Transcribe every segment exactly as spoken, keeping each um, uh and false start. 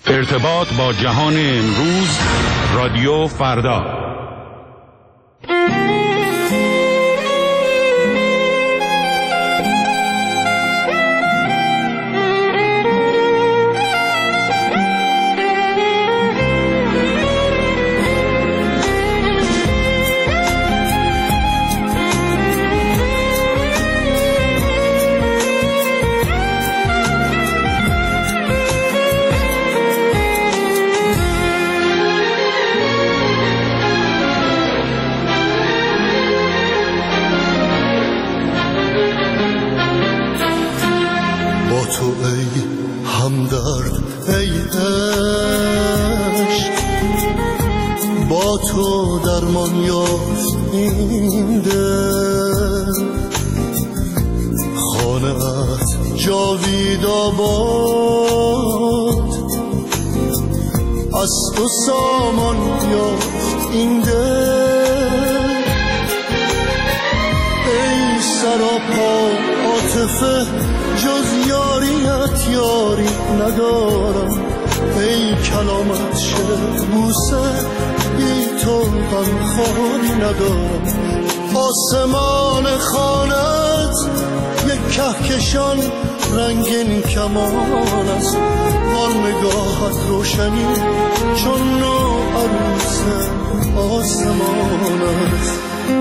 ارتباط با جهان امروز، رادیو فردا. آسمان خانت یک کهکشان رنگین کمان است، آن نگاهت روشنی چون نو عروس آسمان است.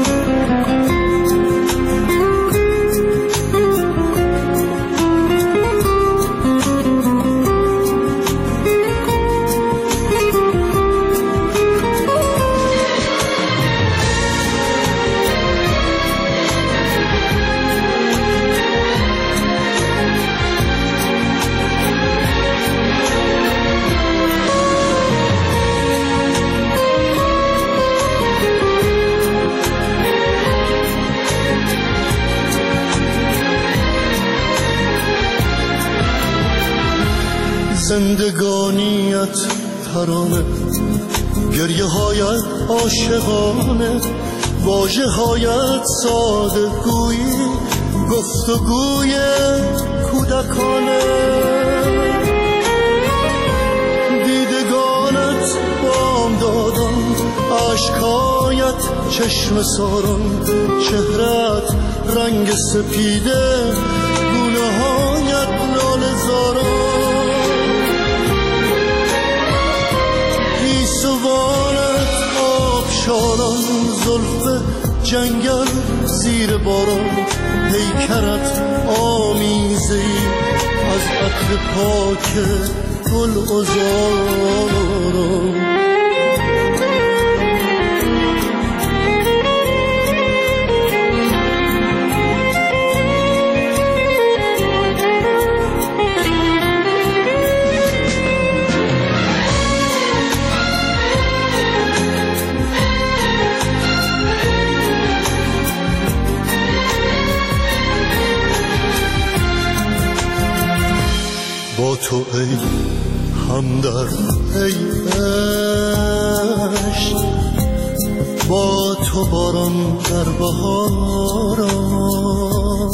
زندگانیت ترانه، گریه هایت عاشقانه، واژه هایت ساده گویی، گفتگوی کودکانه. دیدگانت بامدادان، عشقایت چشم ساران، چهرت رنگ سپیده، گونه هایت لاله زاران. سوانت آبشاران، زلف جنگل زیر باران، پیکرت آمیزه‌ای از عطر پاک گل عذاران. با تو ای همدرد ای عشق، با تو باران در بهاران،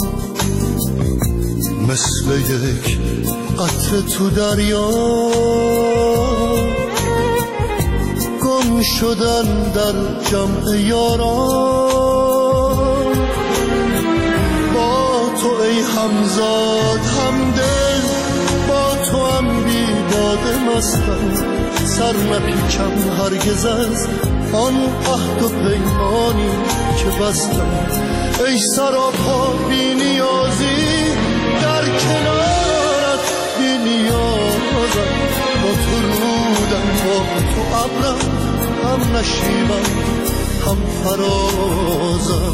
مثل یک قطره تو دریا گم شدن در جمع یاران. با تو ای همزاد همدل، تو هم بیداده مستم، سر نپیچم هرگز از آن عهد و پیمانی که بستم. ای سراپا بی نیازی، در کنارت بی نیازم، با تو رودم، با تو ابرم، هم نشیبم هم فرازم.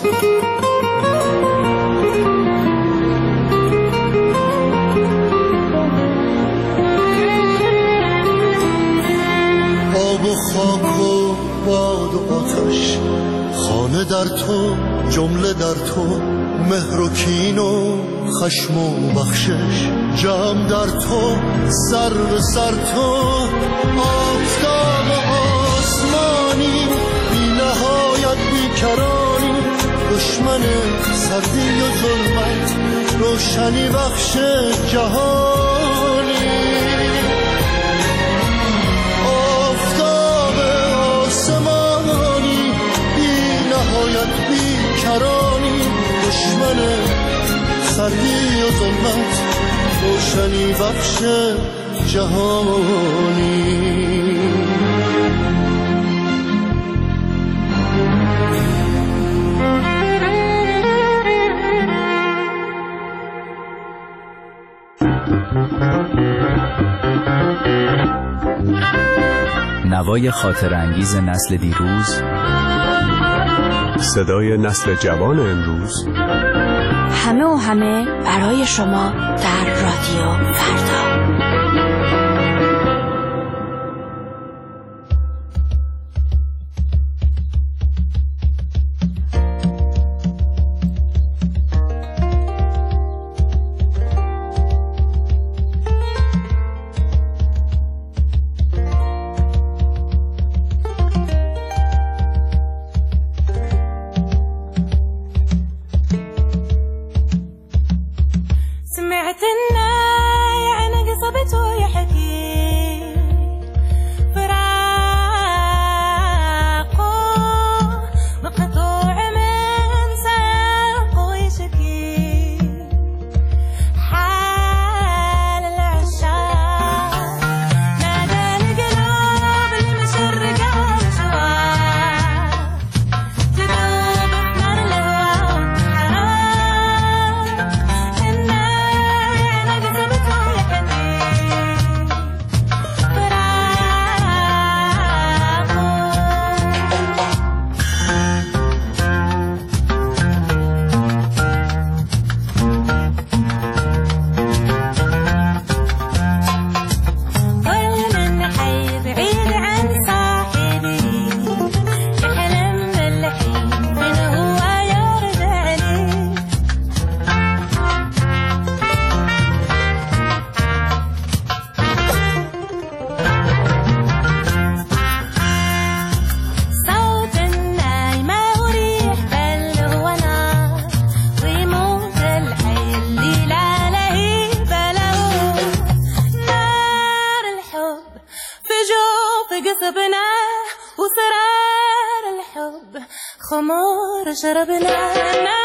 آب و خاک و باد و آتش، خانه در تو، جمله در تو، مهر و کین و خشم و بخشش، جمع در تو، سر به سر تو، آفتاب آسمانی، بی نهایت بیکرانی، دشمن سردی و ظلمت، روشنی بخش جهانی. روشنی بخش جهانی. نوای خاطر انگیز نسل دیروز، صدای نسل جوان امروز، همه و همه برای شما در رادیو فردا. خمار شربنا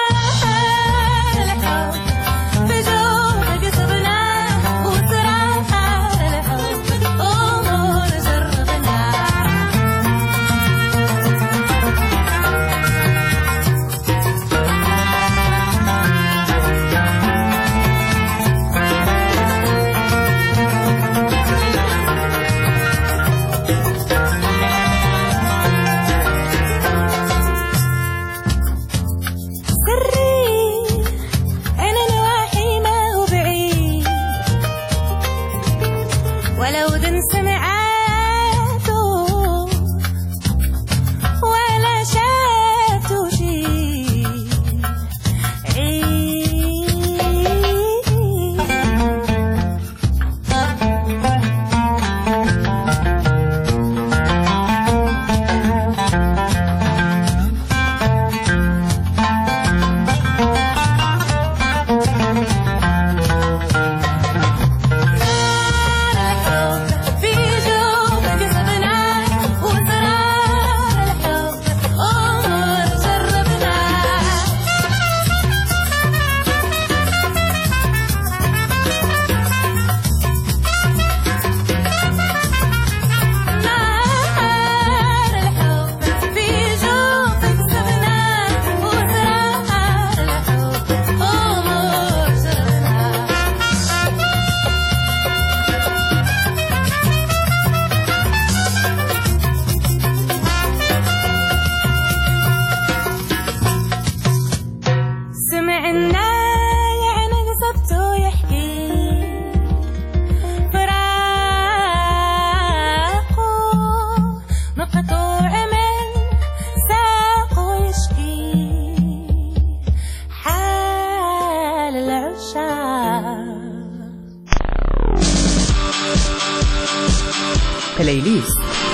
پلیلیست.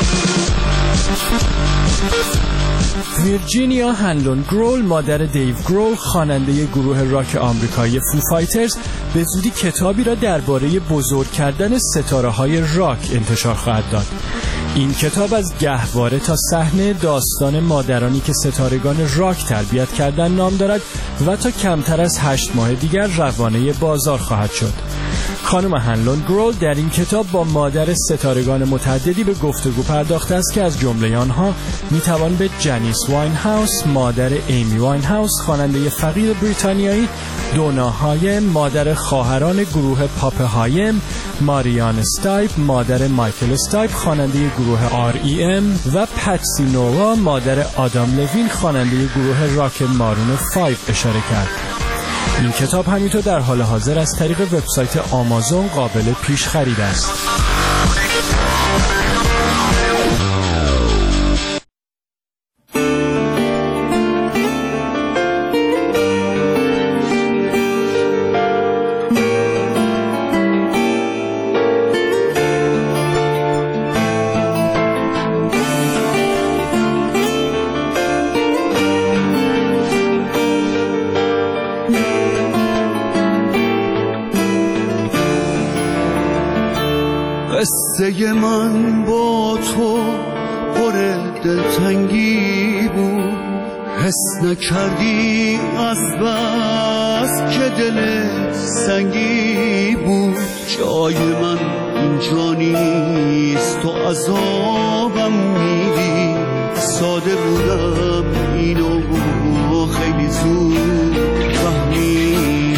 ویرجینیا هنلون گرول، مادر دیو گرول، خواننده گروه راک آمریکایی فو فایترز، به زودی کتابی را درباره بزرگ کردن ستاره‌های راک انتشار خواهد داد. این کتاب از گهواره تا صحنه داستان مادرانی که ستارگان راک تربیت کردن نام دارد و تا کمتر از هشت ماه دیگر روانه بازار خواهد شد. خانم هنلون گرول در این کتاب با مادر ستارگان متعددی به گفتگو پرداخته است که از جمله آنها میتوان به جنیس واینهاوس، مادر ایمی واینهاوس، خواننده فقیر بریتانیایی، دونا هایم، مادر خواهران گروه پاپ هایم، ماریان استایپ، مادر مایکل استایپ، خواننده گروه آر ای ام و پتسی نووا، مادر آدام لوین، خواننده گروه راک مارون پنج اشاره کرد. این کتاب همینطور در حال حاضر از طریق وبسایت آمازون قابل پیش خرید است. قصه من با تو پر دلتنگی بود، حس نکردی از بس که دل سنگی بود. جای من اینجا نیست، تو عذابم میدی. ساده بودم اینو و خیلی زود فهمیدی.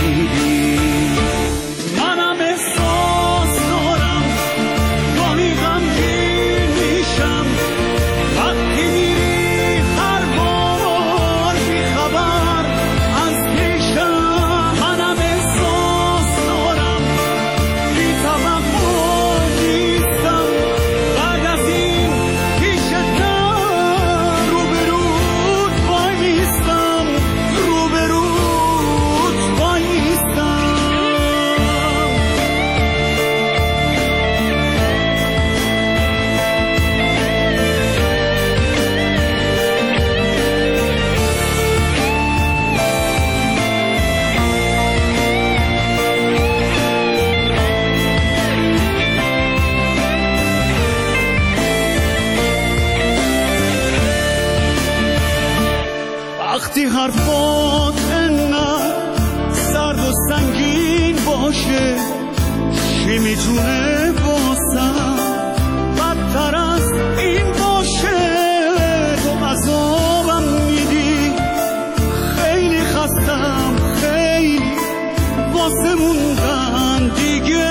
وقتی حرفات انقدر سرد و سنگین باشه، چی میتونه واسم بدتر از این باشه؟ تو عذابم میدی، خیلی خستم، خیلی واسه موندن دیگه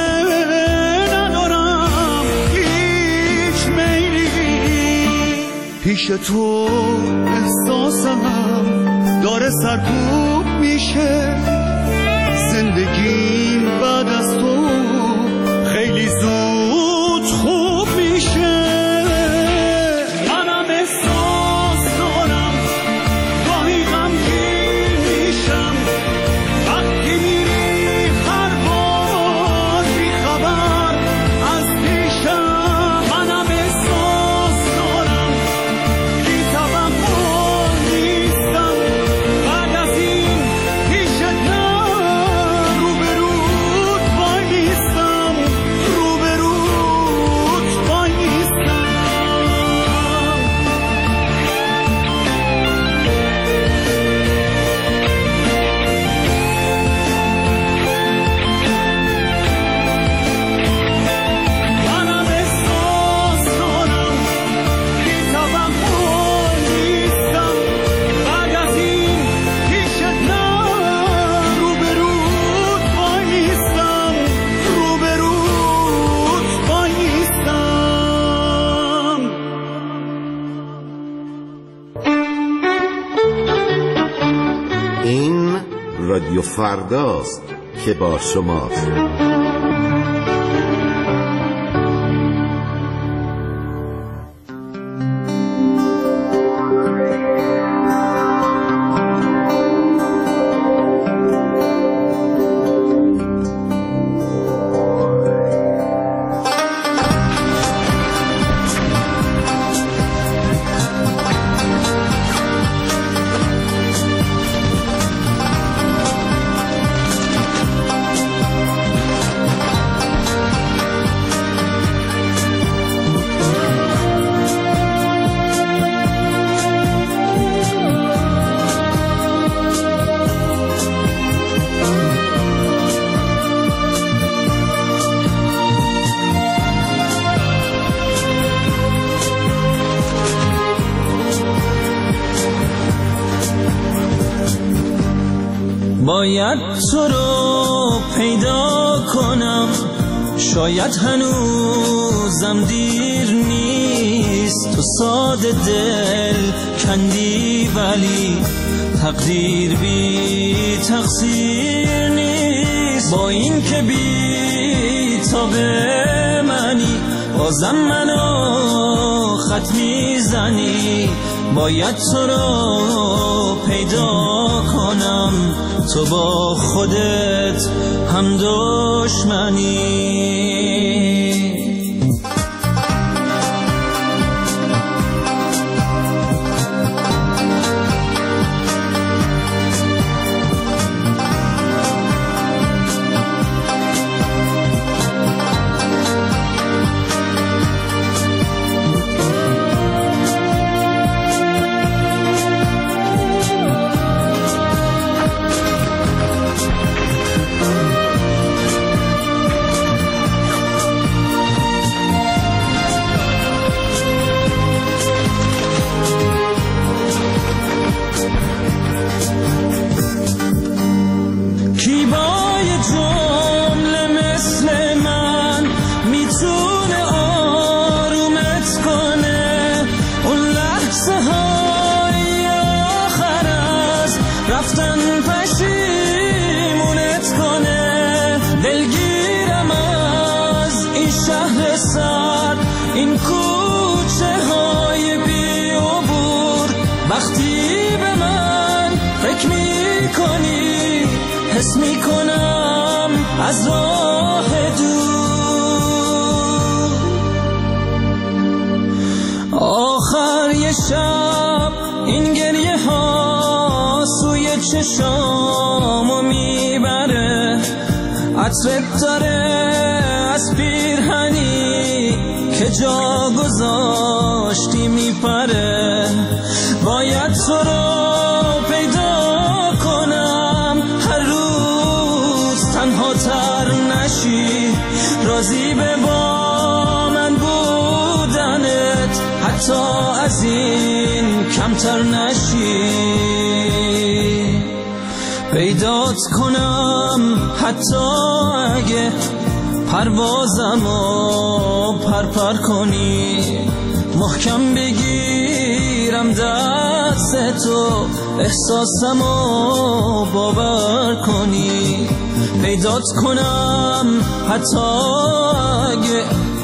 ندارم هیچ میلی. پیش تو احساسم داره سرکوب میشه، زندگی بعد از تو خیلی زود خوب میشه. منم احساس دارم گاهی غمگین میشم، وقتی میری هر بار بی خبر از پیشم. منم احساس دارم بی توقع نیستم، بعد از این پیشت نه روبروت وای نیستم، روبروت وای نیستم. منم احساس دارم بی توقع نیستم، بعد از این پیشت نه روبروت وای نیستم، روبروت وای نیستم. این رادیو فرداست که با شماست. باید تو رو پیدا کنم، شاید هنوزم دیر نیست. تو ساده دل کندی ولی تقدیر بی تقصیر نیست. با این که بی تا به منی بازم منو خط میزنی. باید تو رو پیدا کنم، تو با خودت هم دشمنی. این کوچه های بی عبور، وقتی به من فکر می کنی حس می کنم از راه دور. آخر یه شب این گریه ها سوی چشامو میبره، عطرت داره از پیرهنی که جا گذاشتی میپره. باید تو رو پیدا کنم، هر روز تنها تر نشی، راضی به با من بودنت حتی از این کمتر نشی. پیدات کنم حتی اگه پروازمو پرپر کنی، محکم بگیرم دست تو احساسمو باور کنی. پیدات کنم حتی اگه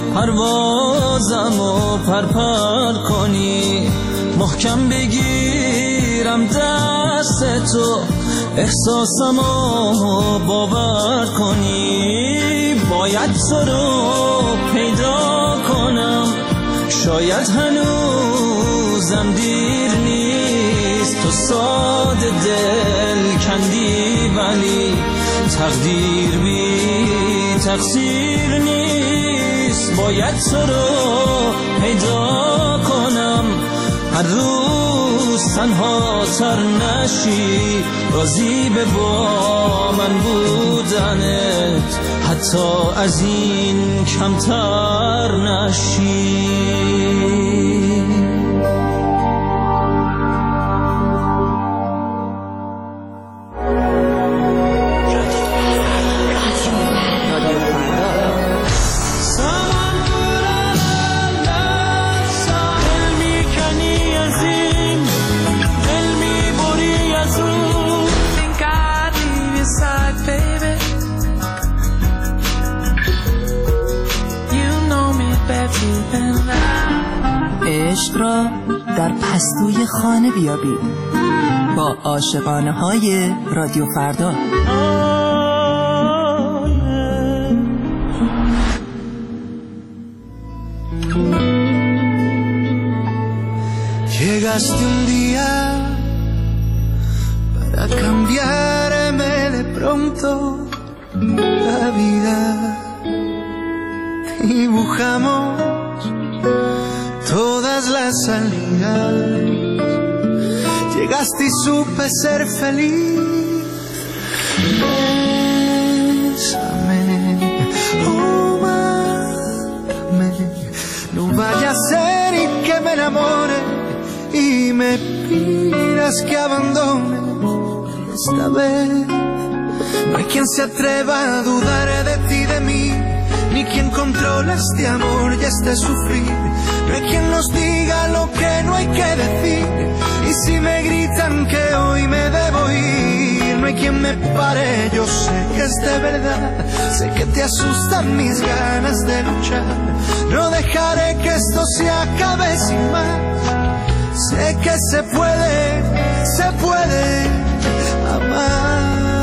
پروازمو پرپر کنی، محکم بگیرم دست تو احساسمو باور کنی. باید تو رو پیدا کنم، شاید هنوزم دیر نیست. تو ساده دل کندی ولی تقدیر بی تقصیر نیست. باید تو رو پیدا کنم، هر روز تنها تر نشی، راضی به با من بودنت حتی از این کمتر نشی. عشق را در پستوی خانه بیابید با عاشقانه های رادیو فردا. Llegaste un día para cambiarme de pronto la vida. Dibujamos todas las salidas. Llegaste y supe ser feliz. Bésame, oh mátame. No vaya a ser y que me enamore y me pidas que abandone esta vez. No hay quien se atreva a dudar de ti, de mí, ni quien controla este amor y este sufrir. No hay quien nos diga lo que no hay que decir. Y si me gritan que hoy me debo ir, no hay quien me pare, yo sé que es de verdad. Sé que te asustan mis ganas de luchar. No dejaré que esto se acabe sin más. Sé que se puede, se puede amar.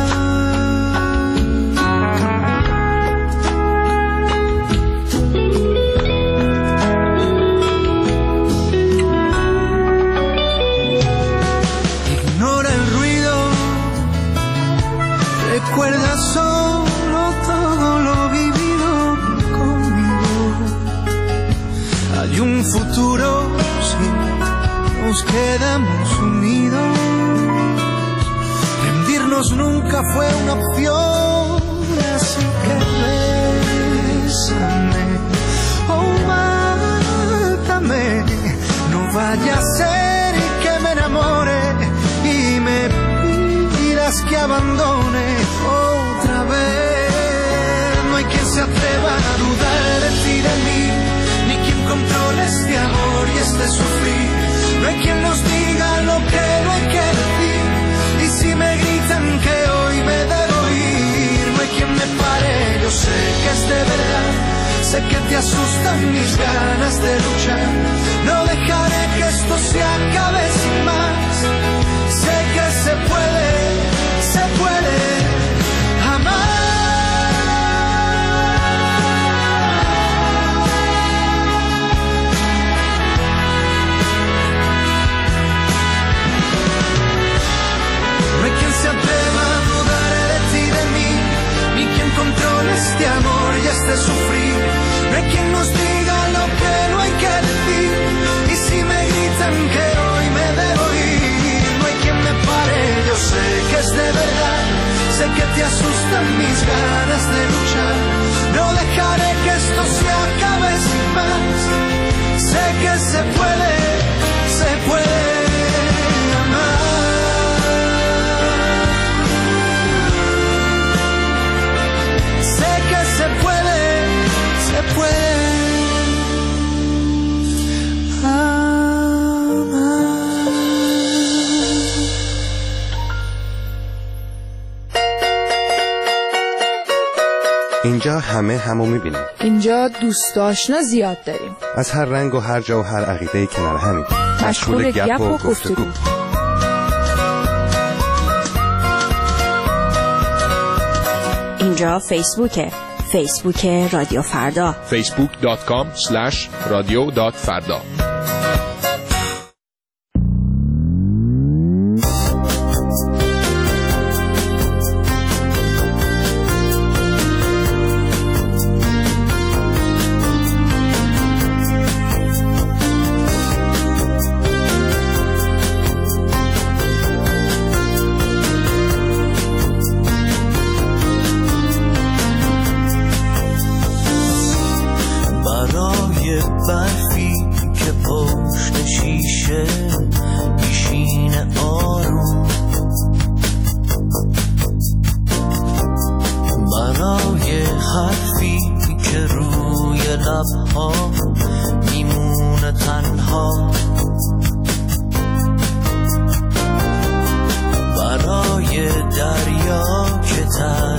Recuerda solo todo lo vivido conmigo. Hay un futuro si nos quedamos unidos. Rendirnos nunca fue una opción, así que bésame, oh mátame. No vaya a ser que me enamore y me que abandone otra vez. No hay quien se atreva a dudar de ti, de mí, ni quien controle este amor y este sufrir. No hay quien nos diga lo que no hay que decir. Y si me gritan que hoy me debo ir, no hay quien me pare, yo sé que es de verdad. Sé que te asustan mis ganas de luchar. No dejaré que esto se acabe sin más. Sé que se puede, se puede amar. No hay quien se atreva a dudar de ti, de mí, ni quien controle este amor y este sufrir. No hay quien nos diga lo que no hay que decir. Y si me gritan que hoy me debo ir, no hay quien me pare, yo sé que es de verdad. Sé que te asustan mis ganas de luchar. No dejaré que esto se acabe sin más. Sé que se puede, se puede amar. Sé que se puede, se puede اینجا همه همو میبینیم. اینجا دوست آشنا زیاد داریم. از هر رنگ و هر جا و هر عقیده کنار همین. مشغول گپ و گفتگو. اینجا فیسبوکه. فیسبوک رادیو فردا. فیسبوک دات کام اسلش رادیو دات فردا. دریا که تر